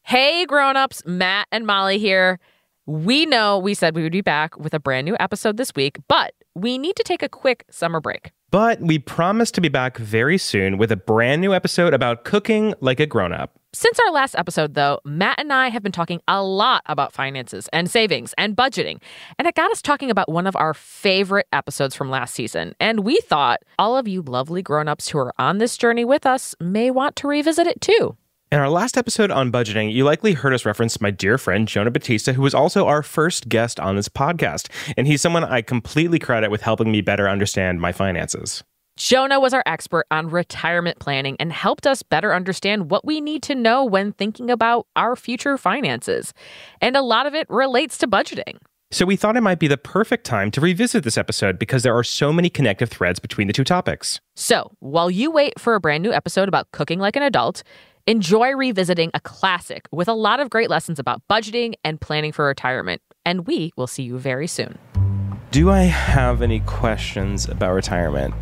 Hey, grown-ups, Matt and Molly here. We know we said we would be back with a brand new episode this week, but we need to take a quick summer break. But we promise to be back very soon with a brand new episode about cooking like a grown-up. Since our last episode, though, Matt and I have been talking a lot about finances and savings and budgeting, and it got us talking about one of our favorite episodes from last season. And we thought all of you lovely grown-ups who are on this journey with us may want to revisit it too. In our last episode on budgeting, you likely heard us reference my dear friend Jonah Batista, who was also our first guest on this podcast. And he's someone I completely credit with helping me better understand my finances. Jonah was our expert on retirement planning and helped us better understand what we need to know when thinking about our future finances. And a lot of it relates to budgeting. So we thought it might be the perfect time to revisit this episode because there are so many connective threads between the two topics. So while you wait for a brand new episode about cooking like an adult, enjoy revisiting a classic with a lot of great lessons about budgeting and planning for retirement. And we will see you very soon. Do I have any questions about retirement?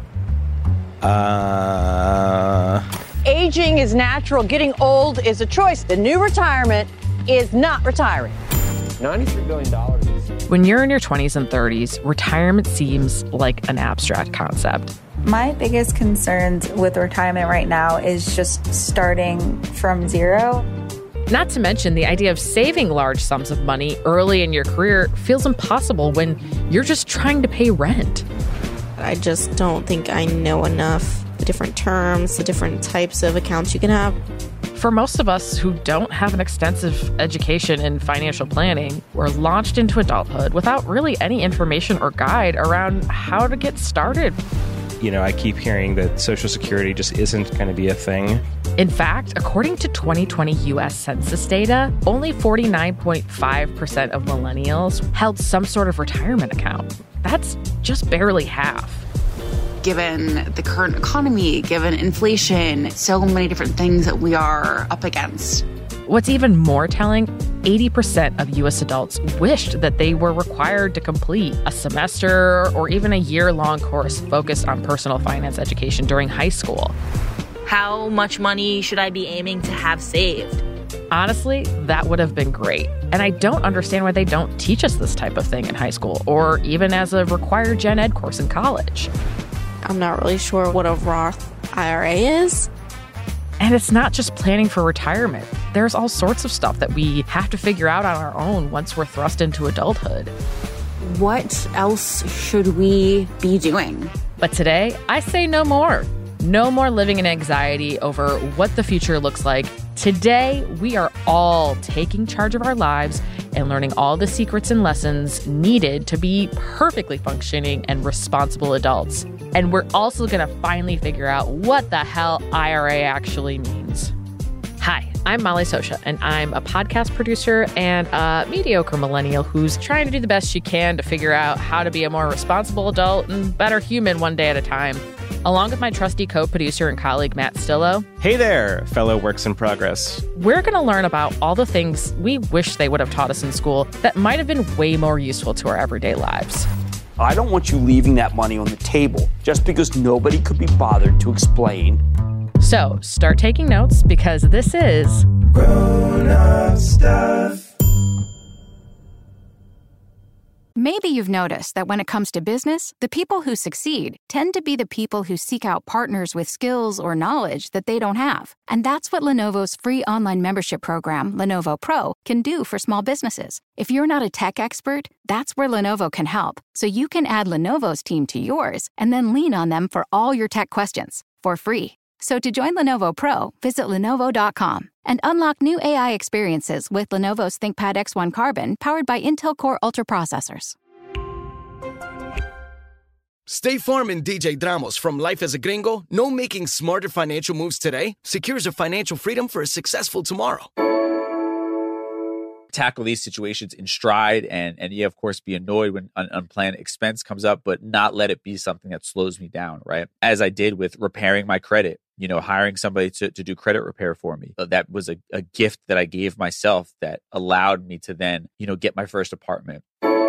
Aging is natural. Getting old is a choice. The new retirement is not retiring. $93 billion. When you're in your 20s and 30s, retirement seems like an abstract concept. My biggest concerns with retirement right now is just starting from zero. Not to mention the idea of saving large sums of money early in your career feels impossible when you're just trying to pay rent. I just don't think I know enough, the different terms, the different types of accounts you can have. For most of us who don't have an extensive education in financial planning, we're launched into adulthood without really any information or guide around how to get started. You know, I keep hearing that Social Security just isn't going to be a thing. In fact, according to 2020 U.S. Census data, only 49.5% of millennials held some sort of retirement account. That's just barely half. Given the current economy, given inflation, so many different things that we are up against. What's even more telling, 80% of U.S. adults wished that they were required to complete a semester or even a year-long course focused on personal finance education during high school. How much money should I be aiming to have saved? Honestly, that would have been great. And I don't understand why they don't teach us this type of thing in high school or even as a required gen ed course in college. I'm not really sure what a Roth IRA is. And it's not just planning for retirement. There's all sorts of stuff that we have to figure out on our own once we're thrust into adulthood. What else should we be doing? But today, I say no more. No more living in anxiety over what the future looks like. Today, we are all taking charge of our lives and learning all the secrets and lessons needed to be perfectly functioning and responsible adults. And we're also going to finally figure out what the hell IRA actually means. Hi, I'm Molly Sosha, and I'm a podcast producer and a mediocre millennial who's trying to do the best she can to figure out how to be a more responsible adult and better human one day at a time. Along with my trusty co-producer and colleague, Matt Stillo. Hey there, fellow works in progress. We're going to learn about all the things we wish they would have taught us in school that might have been way more useful to our everyday lives. I don't want you leaving that money on the table just because nobody could be bothered to explain. So start taking notes because this is Grown-Up Stuff. Maybe you've noticed that when it comes to business, the people who succeed tend to be the people who seek out partners with skills or knowledge that they don't have. And that's what Lenovo's free online membership program, Lenovo Pro, can do for small businesses. If you're not a tech expert, that's where Lenovo can help. So you can add Lenovo's team to yours and then lean on them for all your tech questions for free. So to join Lenovo Pro, visit Lenovo.com and unlock new AI experiences with Lenovo's ThinkPad X1 Carbon powered by Intel Core Ultra processors. State Farm and DJ Dramos from Life as a Gringo know making smarter financial moves today secures your financial freedom for a successful tomorrow. Tackle these situations in stride and yeah, of course, be annoyed when an unplanned expense comes up, but not let it be something that slows me down, right? As I did with repairing my credit, hiring somebody to do credit repair for me. That was a gift that I gave myself that allowed me to then, get my first apartment.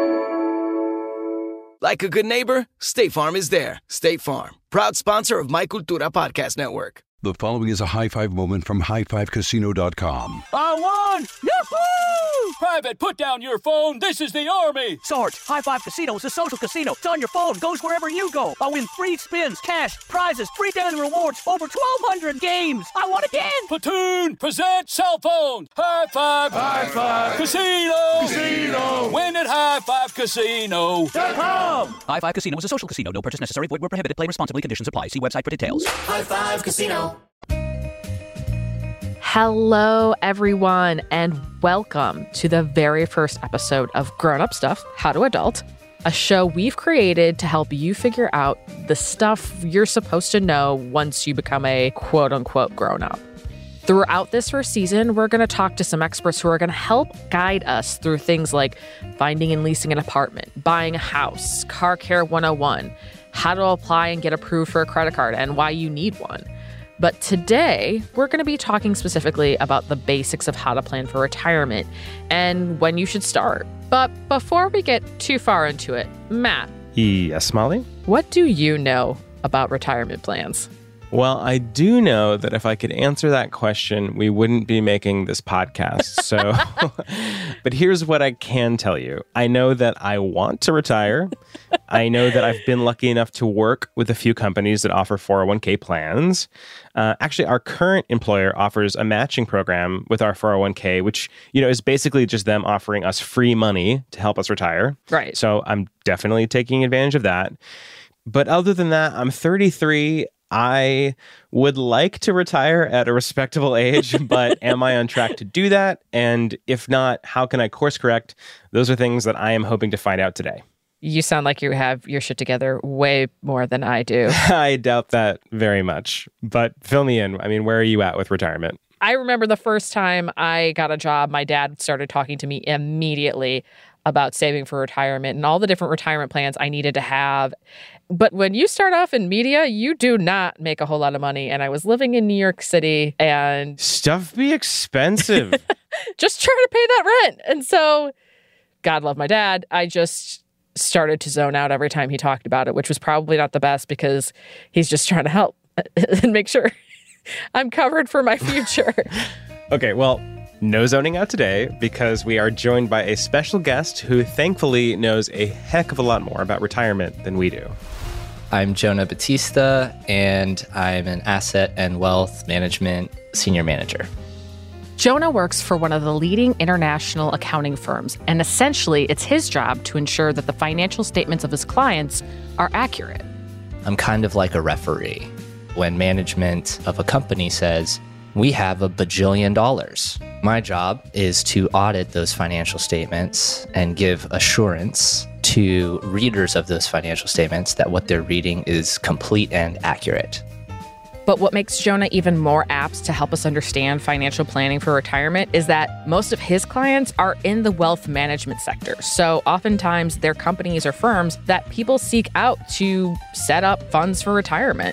Like a good neighbor, State Farm is there. State Farm, proud sponsor of My Cultura Podcast Network. The following is a high-five moment from highfivecasino.com. I won! Yahoo! Private, put down your phone. This is the Army. Sarge, High Five Casino is a social casino. It's on your phone. Goes wherever you go. I win free spins, cash, prizes, free daily rewards, over 1,200 games. I won again. Platoon, present cell phone. High Five. High Five. Casino. Casino. Win at highfivecasino.com. High Five Casino is a social casino. No purchase necessary. Void where prohibited. Play responsibly. Conditions apply. See website for details. High Five Casino. Hello, everyone, and welcome to the very first episode of Grown Up Stuff, How to Adult, a show we've created to help you figure out the stuff you're supposed to know once you become a quote-unquote grown-up. Throughout this first season, we're going to talk to some experts who are going to help guide us through things like finding and leasing an apartment, buying a house, car care 101, how to apply and get approved for a credit card, and why you need one. But today, we're going to be talking specifically about the basics of how to plan for retirement and when you should start. But before we get too far into it, Matt. Yes, Molly? What do you know about retirement plans? Well, I do know that if I could answer that question, we wouldn't be making this podcast. So, but here's what I can tell you. I know that I want to retire. I know that I've been lucky enough to work with a few companies that offer 401k plans. Actually, our current employer offers a matching program with our 401k, which, is basically just them offering us free money to help us retire. Right. So I'm definitely taking advantage of that. But other than that, I'm 33. I would like to retire at a respectable age, but am I on track to do that? And if not, how can I course correct? Those are things that I am hoping to find out today. You sound like you have your shit together way more than I do. I doubt that very much, but fill me in. I mean, where are you at with retirement? I remember the first time I got a job, my dad started talking to me immediately about saving for retirement and all the different retirement plans I needed to have. But when you start off in media, you do not make a whole lot of money. And I was living in New York City and... Stuff be expensive. Just trying to pay that rent. And so, God love my dad, I just started to zone out every time he talked about it, which was probably not the best because he's just trying to help and make sure I'm covered for my future. Okay, well... No zoning out today because we are joined by a special guest who thankfully knows a heck of a lot more about retirement than we do. I'm Jonah Batista, and I'm an asset and wealth management senior manager. Jonah works for one of the leading international accounting firms, and essentially it's his job to ensure that the financial statements of his clients are accurate. I'm kind of like a referee. When management of a company says, we have $1 bajillion. My job is to audit those financial statements and give assurance to readers of those financial statements that what they're reading is complete and accurate. But what makes Jonah even more apt to help us understand financial planning for retirement is that most of his clients are in the wealth management sector. So oftentimes they're companies or firms that people seek out to set up funds for retirement.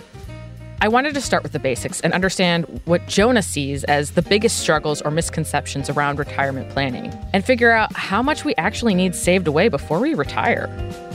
I wanted to start with the basics and understand what Jonah sees as the biggest struggles or misconceptions around retirement planning and figure out how much we actually need saved away before we retire.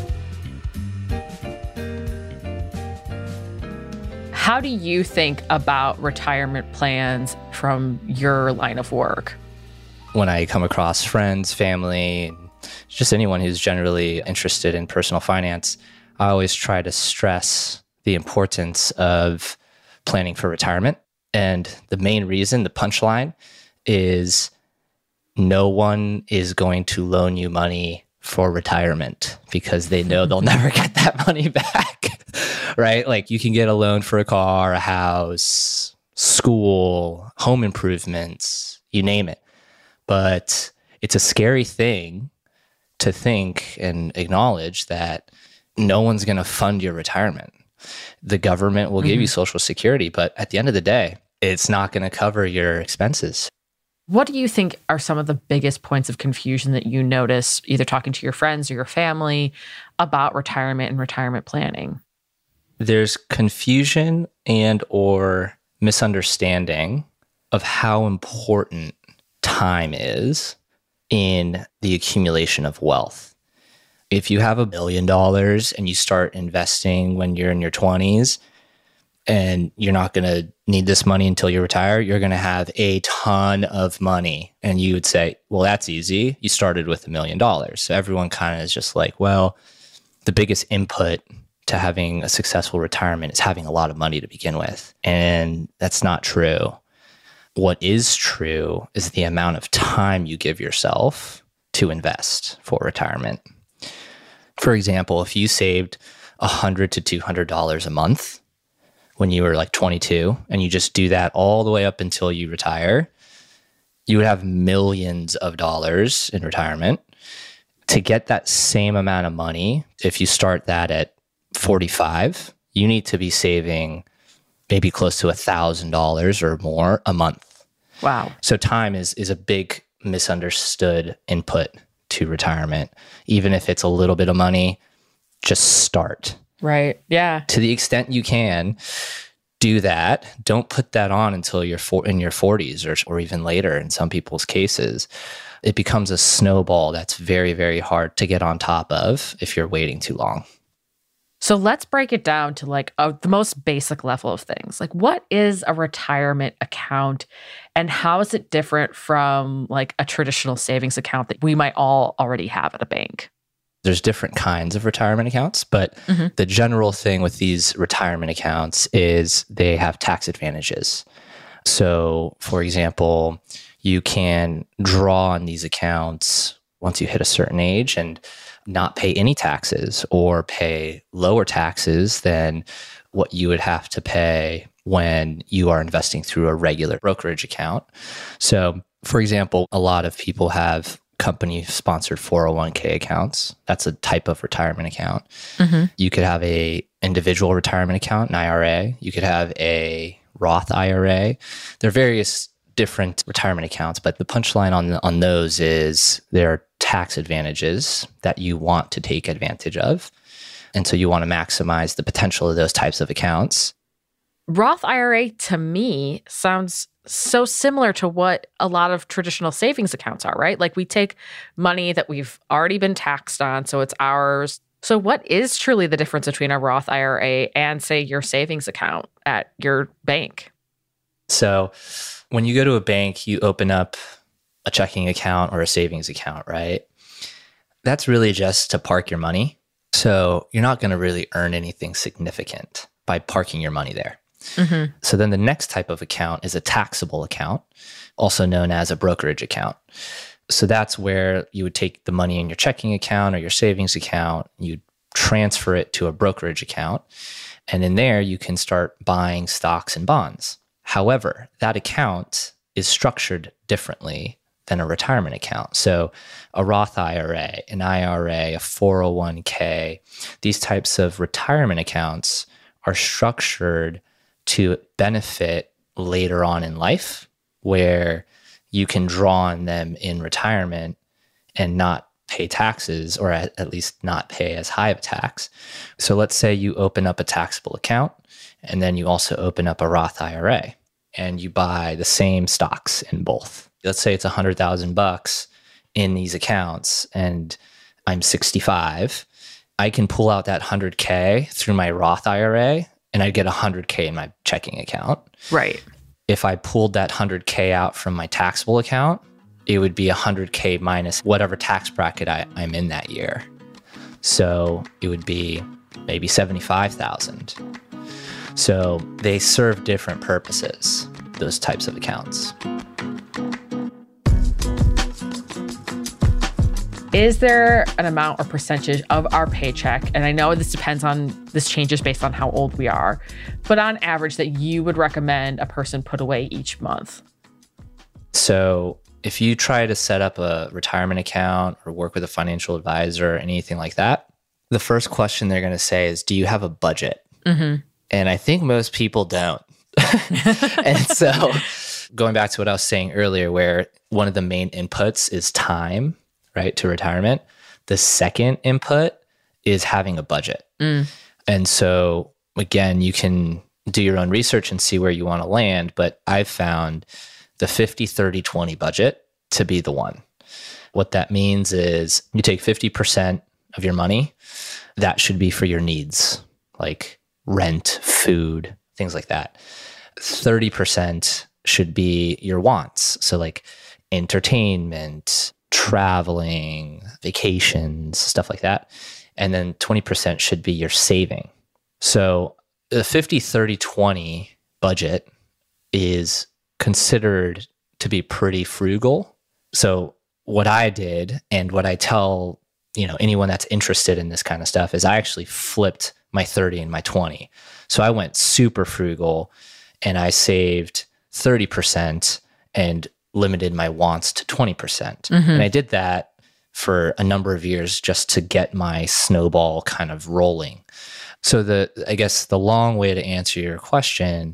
How do you think about retirement plans from your line of work? When I come across friends, family, just anyone who's generally interested in personal finance, I always try to stress the importance of planning for retirement. And the main reason, the punchline, is no one is going to loan you money for retirement because they know they'll never get that money back, right? Like you can get a loan for a car, a house, school, home improvements, you name it. But it's a scary thing to think and acknowledge that no one's going to fund your retirement. The government will give you Social Security, but at the end of the day, it's not going to cover your expenses. What do you think are some of the biggest points of confusion that you notice, either talking to your friends or your family, about retirement and retirement planning? There's confusion and or misunderstanding of how important time is in the accumulation of wealth. If you have $1 billion and you start investing when you're in your 20s, and you're not going to need this money until you retire. You're going to have a ton of money. And you would say, well, that's easy. You started with $1 million. So everyone kind of is just like, well, the biggest input to having a successful retirement is having a lot of money to begin with. And that's not true. What is true is the amount of time you give yourself to invest for retirement. For example, if you saved $100 to $200 a month when you were like 22, and you just do that all the way up until you retire, you would have millions of dollars in retirement. To get that same amount of money, if you start that at 45, you need to be saving maybe close to $1,000 or more a month. Wow. So time is a big misunderstood input to retirement. Even if it's a little bit of money, just start. Right. Yeah. To the extent you can, do that. Don't put that on until you're in your 40s or even later in some people's cases. It becomes a snowball that's very, very hard to get on top of if you're waiting too long. So let's break it down to like the most basic level of things. Like, what is a retirement account and how is it different from like a traditional savings account that we might all already have at a bank? There's different kinds of retirement accounts, but the general thing with these retirement accounts is they have tax advantages. So, for example, you can draw on these accounts once you hit a certain age and not pay any taxes or pay lower taxes than what you would have to pay when you are investing through a regular brokerage account. So, for example, a lot of people have company-sponsored 401k accounts. That's a type of retirement account. You could have a individual retirement account, an IRA. You could have a Roth IRA. There are various different retirement accounts, but the punchline on those is there are tax advantages that you want to take advantage of. And so you want to maximize the potential of those types of accounts. Roth IRA to me sounds so similar to what a lot of traditional savings accounts are, right? Like we take money that we've already been taxed on, so it's ours. So what is truly the difference between a Roth IRA and, say, your savings account at your bank? So when you go to a bank, you open up a checking account or a savings account, right? That's really just to park your money. So you're not going to really earn anything significant by parking your money there. So then the next type of account is a taxable account, also known as a brokerage account. So that's where you would take the money in your checking account or your savings account, you'd transfer it to a brokerage account, and in there you can start buying stocks and bonds. However, that account is structured differently than a retirement account. So a Roth IRA, an IRA, a 401k, these types of retirement accounts are structured to benefit later on in life, where you can draw on them in retirement and not pay taxes, or at least not pay as high of a tax. So let's say you open up a taxable account and then you also open up a Roth IRA and you buy the same stocks in both. Let's say it's $100,000 in these accounts and I'm 65. I can pull out that $100K through my Roth IRA and I get $100K in my checking account. Right. If I pulled that $100K out from my taxable account, it would be $100K minus whatever tax bracket I'm in that year. So it would be maybe $75,000. So they serve different purposes, those types of accounts. Is there an amount or percentage of our paycheck, and I know this changes based on how old we are, but on average that you would recommend a person put away each month? So if you try to set up a retirement account or work with a financial advisor or anything like that, the first question they're going to say is, do you have a budget? And I think most people don't. And so going back to what I was saying earlier, where one of the main inputs is time, right, to retirement. The second input is having a budget. And so again, you can do your own research and see where you want to land, but I've found the 50-30-20 budget to be the one. What that means is you take 50% of your money, that should be for your needs, like rent, food, things like that. 30% should be your wants. So like entertainment, traveling, vacations, stuff like that. And then 20% should be your saving. So the 50-30-20 budget is considered to be pretty frugal. So what I did and what I tell, anyone that's interested in this kind of stuff is I actually flipped my 30 and my 20. So I went super frugal and I saved 30% and limited my wants to 20%. Mm-hmm. And I did that for a number of years just to get my snowball kind of rolling. So I guess the long way to answer your question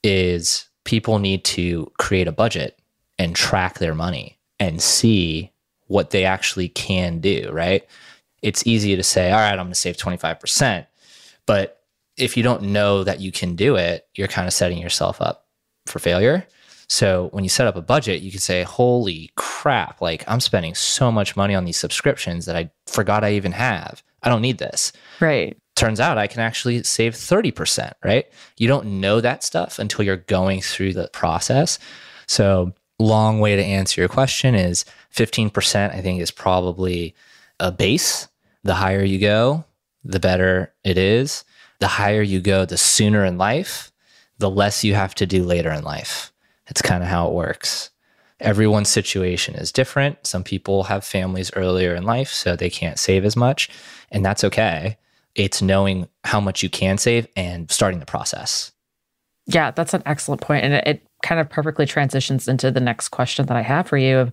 is people need to create a budget and track their money and see what they actually can do, right? It's easy to say, all right, I'm going to save 25%. But if you don't know that you can do it, you're kind of setting yourself up for failure. So when you set up a budget, you can say, holy crap, like I'm spending so much money on these subscriptions that I forgot I even have. I don't need this. Right. Turns out I can actually save 30%, right? You don't know that stuff until you're going through the process. So long way to answer your question is 15%, I think, is probably a base. The higher you go, the better it is. The higher you go, the sooner in life, the less you have to do later in life. It's kind of how it works. Everyone's situation is different. Some people have families earlier in life, so they can't save as much, and that's okay. It's knowing how much you can save and starting the process. Yeah, that's an excellent point. And it kind of perfectly transitions into the next question that I have for you of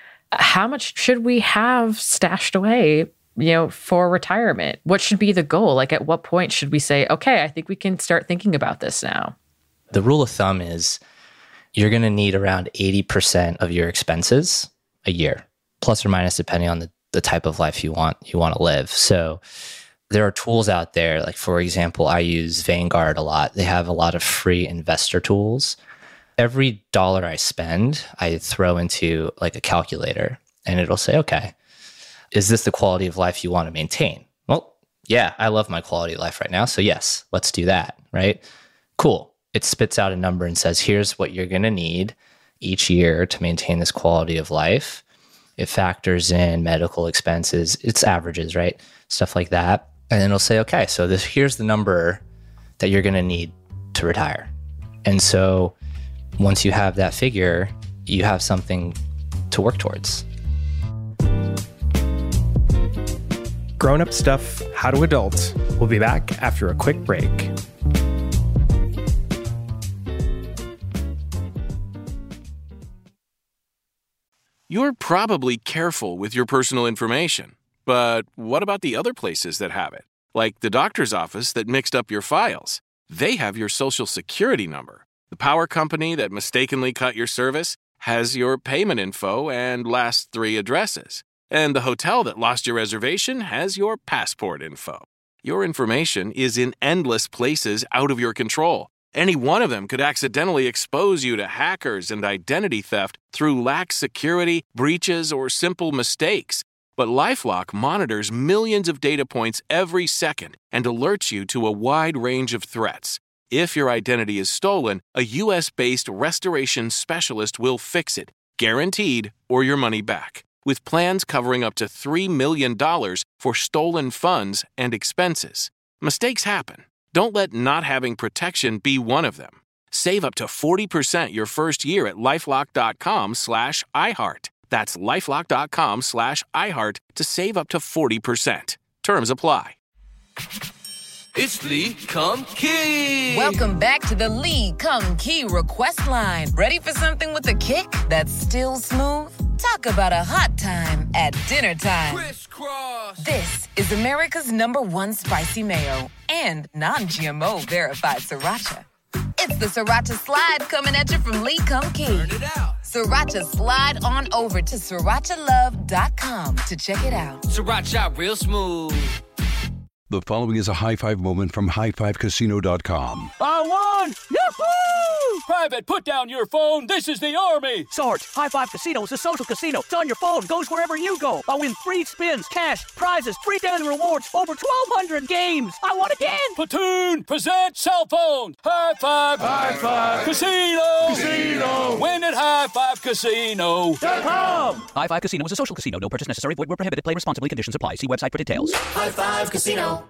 how much should we have stashed away, for retirement? What should be the goal? Like at what point should we say, okay, I think we can start thinking about this now? The rule of thumb is you're going to need around 80% of your expenses a year, plus or minus depending on the type of life you want to live. So there are tools out there. Like, for example, I use Vanguard a lot. They have a lot of free investor tools. Every dollar I spend, I throw into like a calculator and it'll say, okay, is this the quality of life you want to maintain? Well, yeah, I love my quality of life right now. So yes, let's do that, right? Cool. It spits out a number and says, here's what you're going to need each year to maintain this quality of life. It factors in medical expenses, it's averages, right? Stuff like that. And then it'll say, okay, so here's the number that you're going to need to retire. And so once you have that figure, you have something to work towards. Grown-up Stuff, How to Adult. We'll be back after a quick break. You're probably careful with your personal information, but what about the other places that have it? Like the doctor's office that mixed up your files. They have your social security number. The power company that mistakenly cut your service has your payment info and last 3 addresses. And the hotel that lost your reservation has your passport info. Your information is in endless places out of your control. Any one of them could accidentally expose you to hackers and identity theft through lax security, breaches, or simple mistakes. But LifeLock monitors millions of data points every second and alerts you to a wide range of threats. If your identity is stolen, a U.S.-based restoration specialist will fix it, guaranteed, or your money back, with plans covering up to $3 million for stolen funds and expenses. Mistakes happen. Don't let not having protection be one of them. Save up to 40% your first year at LifeLock.com/iHeart. That's LifeLock.com/iHeart to save up to 40%. Terms apply. It's Lee Kum Kee. Welcome back to the Lee Kum Kee request line. Ready for something with a kick that's still smooth? Talk about a hot time at dinner time. Crisscross. This is America's #1 spicy mayo and non-GMO verified sriracha. It's the Sriracha Slide coming at you from Lee Kum Kee. Turn it out. Sriracha Slide on over to srirachalove.com to check it out. Sriracha real smooth. The following is a high five moment from highfivecasino.com. I won! Yahoo! Private, put down your phone. This is the Army. Sarge, High Five Casino is a social casino. It's on your phone, goes wherever you go. I win free spins, cash, prizes, free daily rewards, over 1,200 games. I won again. Platoon, present cell phone. High Five. High Five. Casino. Casino. Win at HighFiveCasino.com. High Five Casino is a social casino. No purchase necessary. Void where prohibited. Play responsibly. Conditions apply. See website for details. High Five Casino.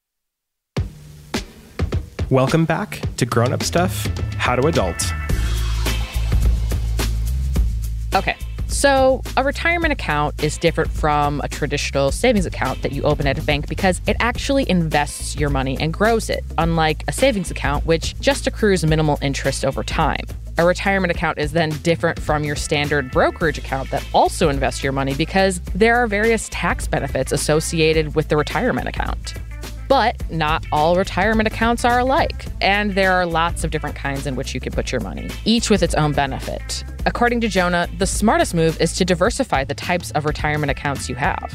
Welcome back to Grown Up Stuff, How to Adult. Okay, so a retirement account is different from a traditional savings account that you open at a bank because it actually invests your money and grows it, unlike a savings account, which just accrues minimal interest over time. A retirement account is then different from your standard brokerage account that also invests your money because there are various tax benefits associated with the retirement account. But not all retirement accounts are alike, and there are lots of different kinds in which you can put your money, each with its own benefit. According to Jonah, the smartest move is to diversify the types of retirement accounts you have.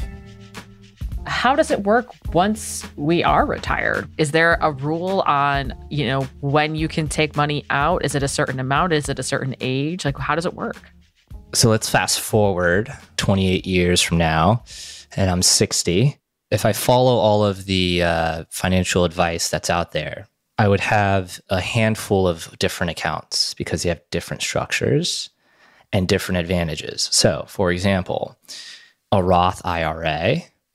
How does it work once we are retired? Is there a rule on, when you can take money out? Is it a certain amount? Is it a certain age? Like, how does it work? So let's fast forward 28 years from now, and I'm 60. If I follow all of the financial advice that's out there, I would have a handful of different accounts because they have different structures and different advantages. So, for example, a Roth IRA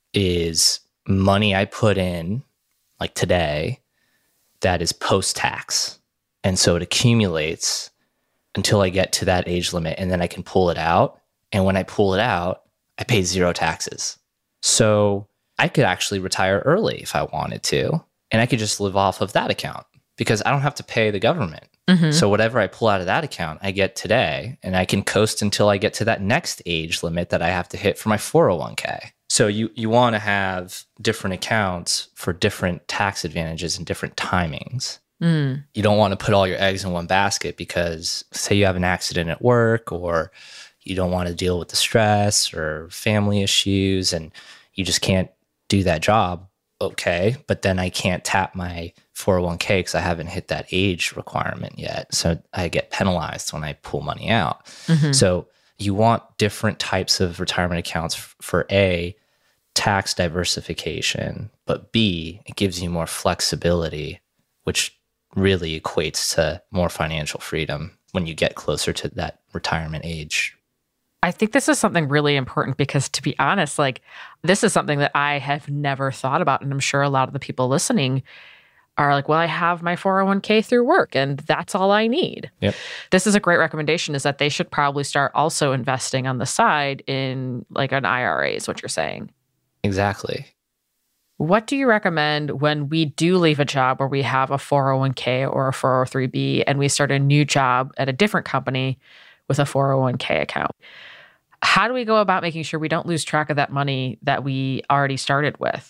is money I put in, like today, that is post-tax. And so it accumulates until I get to that age limit, and then I can pull it out. And when I pull it out, I pay zero taxes. So I could actually retire early if I wanted to, and I could just live off of that account because I don't have to pay the government. Mm-hmm. So whatever I pull out of that account, I get today, and I can coast until I get to that next age limit that I have to hit for my 401k. So you want to have different accounts for different tax advantages and different timings. Mm. You don't want to put all your eggs in one basket because say you have an accident at work, or you don't want to deal with the stress or family issues, and you just can't do that job, okay, but then I can't tap my 401k because I haven't hit that age requirement yet. So I get penalized when I pull money out. Mm-hmm. So you want different types of retirement accounts for A, tax diversification, but B, it gives you more flexibility, which really equates to more financial freedom when you get closer to that retirement age. I think this is something really important because, to be honest, this is something that I have never thought about. And I'm sure a lot of the people listening are like, well, I have my 401k through work and that's all I need. Yep. This is a great recommendation, is that they should probably start also investing on the side in an IRA is what you're saying. Exactly. What do you recommend when we do leave a job where we have a 401k or a 403b and we start a new job at a different company with a 401k account? How do we go about making sure we don't lose track of that money that we already started with?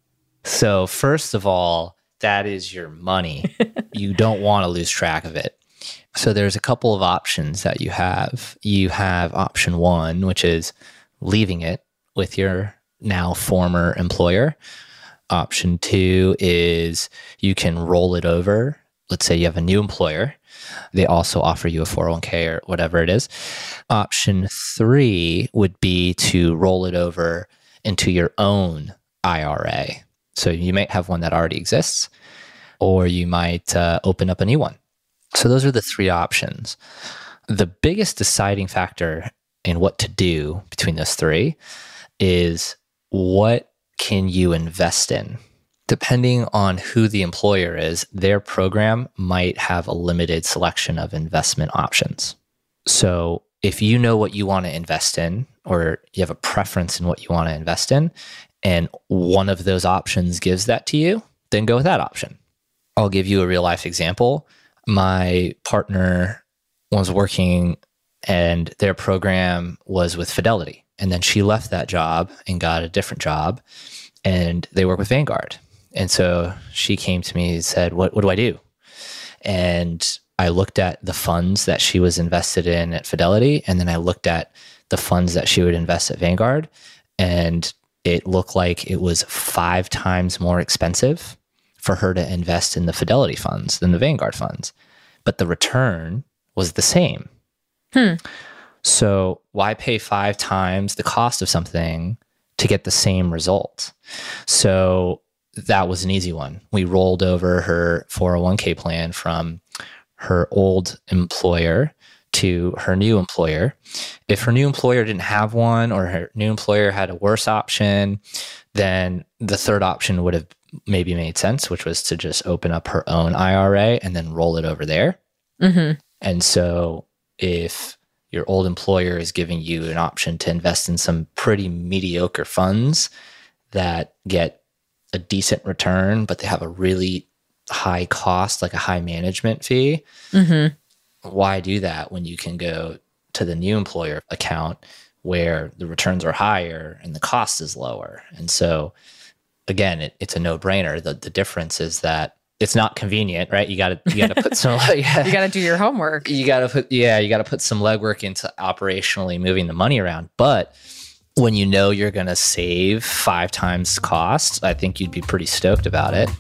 So first of all, that is your money. You don't want to lose track of it. So there's a couple of options that you have. You have option one, which is leaving it with your now former employer. Option two is you can roll it over. Let's say you have a new employer. They also offer you a 401k or whatever it is. Option three would be to roll it over into your own IRA. So you might have one that already exists, or you might open up a new one. So those are the three options. The biggest deciding factor in what to do between those three is what can you invest in? Depending on who the employer is, their program might have a limited selection of investment options. So if you know what you want to invest in, or you have a preference in what you want to invest in, and one of those options gives that to you, then go with that option. I'll give you a real life example. My partner was working and their program was with Fidelity. And then she left that job and got a different job, and they work with Vanguard. And so she came to me and said, what do I do? And I looked at the funds that she was invested in at Fidelity, and then I looked at the funds that she would invest at Vanguard, and it looked like it was 5 times more expensive for her to invest in the Fidelity funds than the Vanguard funds. But the return was the same. So why pay 5 times the cost of something to get the same result? So that was an easy one. We rolled over her 401k plan from her old employer to her new employer. If her new employer didn't have one, or her new employer had a worse option, then the third option would have maybe made sense, which was to just open up her own IRA and then roll it over there. And so if your old employer is giving you an option to invest in some pretty mediocre funds that get a decent return, but they have a really high cost, like a high management fee, why do that when you can go to the new employer account where the returns are higher and the cost is lower? And so again, it's a no-brainer. The difference is that it's not convenient, right? You got to put some You got to do your homework. You got to put some legwork into operationally moving the money around. But when you know you're going to save 5 times cost, I think you'd be pretty stoked about it.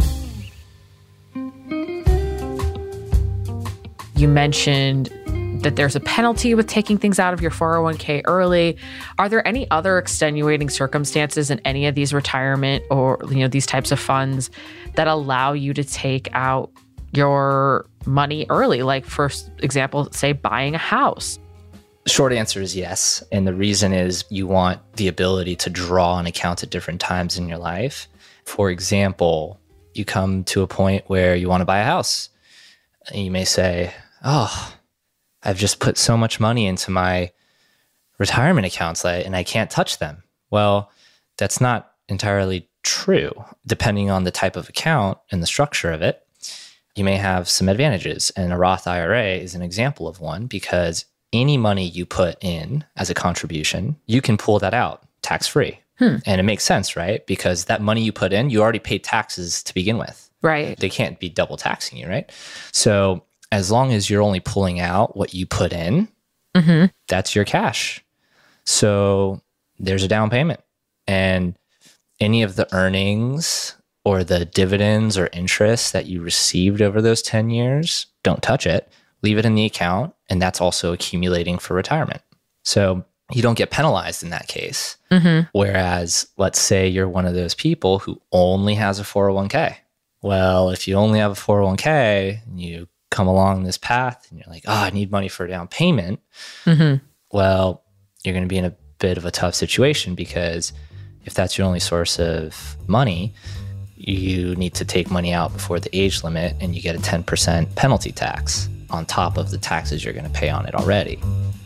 You mentioned that there's a penalty with taking things out of your 401k early. Are there any other extenuating circumstances in any of these retirement or these types of funds that allow you to take out your money early? Like, for example, say buying a house. Short answer is yes. And the reason is you want the ability to draw an account at different times in your life. For example, you come to a point where you want to buy a house. And you may say, oh, I've just put so much money into my retirement accounts and I can't touch them. Well, that's not entirely true. Depending on the type of account and the structure of it, you may have some advantages. And a Roth IRA is an example of one, because any money you put in as a contribution, you can pull that out tax-free. And it makes sense, right? Because that money you put in, you already paid taxes to begin with. Right. They can't be double taxing you, right? So as long as you're only pulling out what you put in, that's your cash. So there's a down payment. And any of the earnings or the dividends or interest that you received over those 10 years, don't touch it. Leave it in the account. And that's also accumulating for retirement. So you don't get penalized in that case. Whereas, let's say you're one of those people who only has a 401k. Well, if you only have a 401k and you come along this path and you're like, oh, I need money for a down payment. Well, you're going to be in a bit of a tough situation, because if that's your only source of money, you need to take money out before the age limit, and you get a 10% penalty tax on top of the taxes you're going to pay on it already.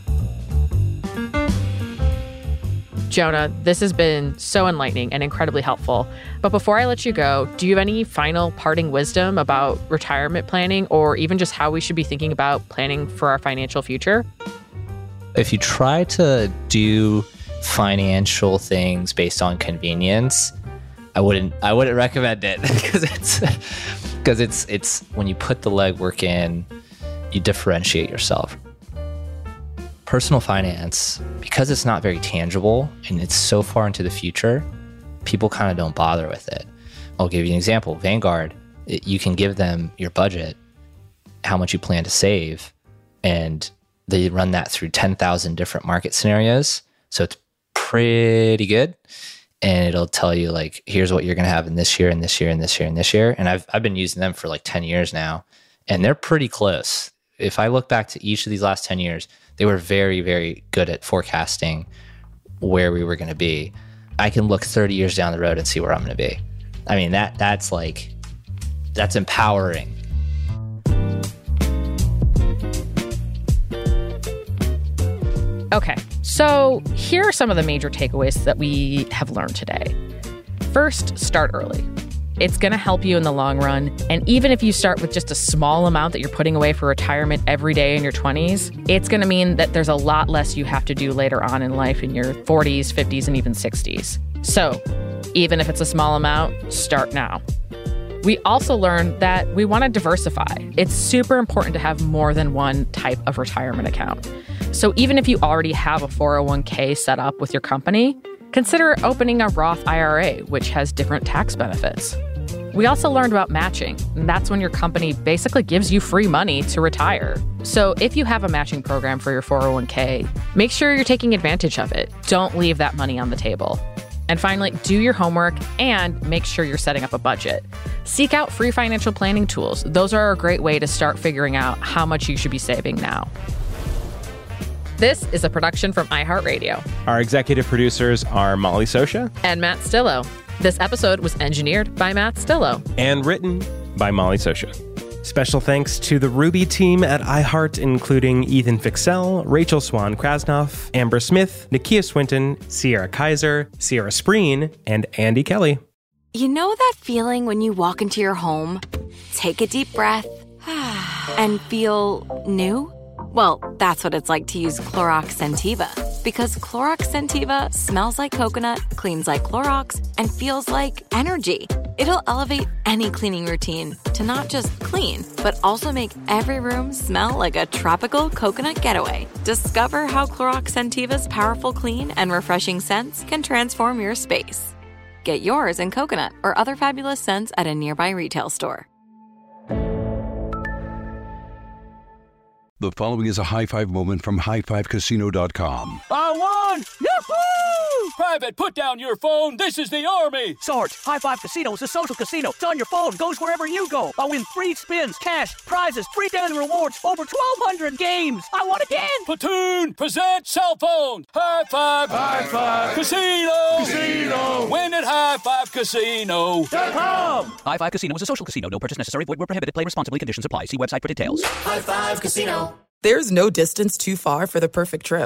Jonah, this has been so enlightening and incredibly helpful. But before I let you go, do you have any final parting wisdom about retirement planning, or even just how we should be thinking about planning for our financial future? If you try to do financial things based on convenience, I wouldn't recommend it, because it's when you put the legwork in, you differentiate yourself. Personal finance, because it's not very tangible and it's so far into the future, people kind of don't bother with it. I'll give you an example. Vanguard, you can give them your budget, how much you plan to save, and they run that through 10,000 different market scenarios. So it's pretty good. And it'll tell you, like, here's what you're going to have in this year, and this year, and this year, and this year. And I've been using them for like 10 years now, and they're pretty close. If I look back to each of these last 10 years, they were very, very good at forecasting where we were going to be. I can look 30 years down the road and see where I'm going to be. I mean, that's empowering. Okay, so here are some of the major takeaways that we have learned today. First, start early. It's going to help you in the long run. And even if you start with just a small amount that you're putting away for retirement every day in your 20s, it's going to mean that there's a lot less you have to do later on in life in your 40s, 50s, and even 60s. So even if it's a small amount, start now. We also learned that we want to diversify. It's super important to have more than one type of retirement account. So even if you already have a 401k set up with your company, consider opening a Roth IRA, which has different tax benefits. We also learned about matching, and that's when your company basically gives you free money to retire. So if you have a matching program for your 401k, make sure you're taking advantage of it. Don't leave that money on the table. And finally, do your homework and make sure you're setting up a budget. Seek out free financial planning tools. Those are a great way to start figuring out how much you should be saving now. This is a production from iHeartRadio. Our executive producers are Molly Sosha and Matt Stillo. This episode was engineered by Matt Stillo and written by Molly Sosha. Special thanks to the Ruby team at iHeart, including Ethan Fixell, Rachel Swan-Krasnoff, Amber Smith, Nakia Swinton, Sierra Kaiser, Sierra Spreen, and Andy Kelly. You know that feeling when you walk into your home, take a deep breath, and feel new? Well, that's what it's like to use Clorox Scentiva. Because Clorox Scentiva smells like coconut, cleans like Clorox, and feels like energy. It'll elevate any cleaning routine to not just clean, but also make every room smell like a tropical coconut getaway. Discover how Clorox Scentiva's powerful clean and refreshing scents can transform your space. Get yours in coconut or other fabulous scents at a nearby retail store. The following is a high-five moment from highfivecasino.com. I won! Yahoo! Private, put down your phone. This is the Army. Sarge, High Five Casino is a social casino. It's on your phone. Goes wherever you go. I win free spins, cash, prizes, free daily rewards, over 1,200 games. I won again. Platoon, present cell phone. High Five. High Five. Casino. Casino. Win at highfivecasino.com. High Five Casino is a social casino. No purchase necessary. Void where prohibited. Play responsibly. Conditions apply. See website for details. High Five Casino. There's no distance too far for the perfect trip.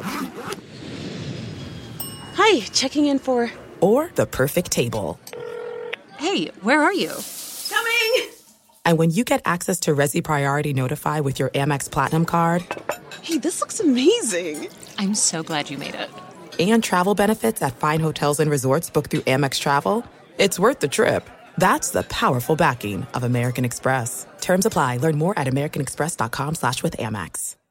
Hi, checking in for... Or the perfect table. Hey, where are you? Coming! And when you get access to Resi Priority Notify with your Amex Platinum card... Hey, this looks amazing. I'm so glad you made it. And travel benefits at fine hotels and resorts booked through Amex Travel, it's worth the trip. That's the powerful backing of American Express. Terms apply. Learn more at americanexpress.com/withAmex.